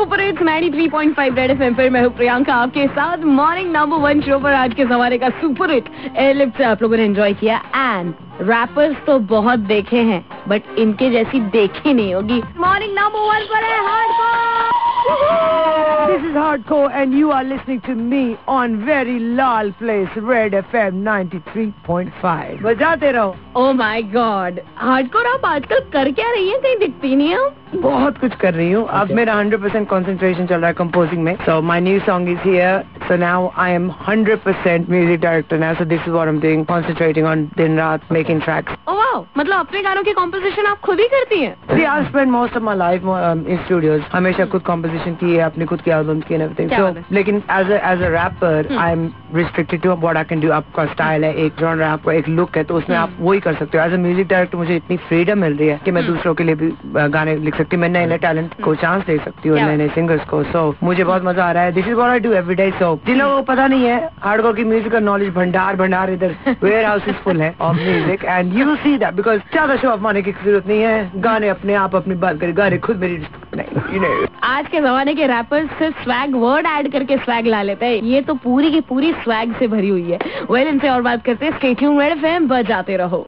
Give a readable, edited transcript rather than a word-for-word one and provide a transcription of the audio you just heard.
Super hits 93.5 red FM पर मैं हूँ प्रियंका आपके साथ मॉर्निंग नंबर 1 शो पर। आज के जमाने का सुपर हिट एयरलिफ्ट से आप लोगों ने एंजॉय किया। एंड रैपर्स तो बहुत देखे हैं बट इनके जैसी देखी नहीं होगी। मॉर्निंग नंबर 1 पर है hardcore. This is Hardcore and you are listening to me on very Lal Place Red FM 93.5. बजाते रहो। ओह माय गॉड, हार्डकोर आप आजकल कर क्या रही हैं? कहीं दिखती नहीं हो। बहुत कुछ कर रही हूँ। अब मेरा 100% कंसंट्रेशन चल रहा है कंपोजिंग में। So my new song is here. So now I am 100% music director now. So this is what I'm doing, concentrating on दिन रात making tracks. ओह वाओ, मतलब अपने गानों की कंपोजिशन आप खुद ही करती हैं? See, I've spent most of my life in studios. हमेशा खुद composition की है, अपनी खुद की albums की and everything. So लेकिन as a rapper, I'm restricted to what I can do. आपका style है, एक genre है, आपका एक look है, तो उसमें आप वही कर सकते हो। As a music director मुझे इतनी freedom मिल रही है कि मैं दूसरों के लिए भी गाने लिख सकती हूँ। मैं नए नए टैलेंट को चांस दे सकती हूँ, नए नए सिंगर्स को। सो मुझे बहुत मजा आ रहा है। This is what I do every day. So जिन लोगों को पता नहीं है, हार्डकोर की म्यूजिक का नॉलेज भंडार इधर वेयर हाउस इज फुल है of music and you will see that because ज्यादा शो ऑफ माने की जरूरत नहीं है। गाने अपने आप अपनी बात करें, गाने खुद मेरी नहीं। आज के जमाने के रैपर्स सिर्फ स्वैग वर्ड ऐड करके स्वैग ला लेते हैं। ये तो पूरी की पूरी स्वैग से भरी हुई है। वेल इनसे और बात करते हैं। स्टे ट्यून्ड, रेड एफएम बजाते रहो।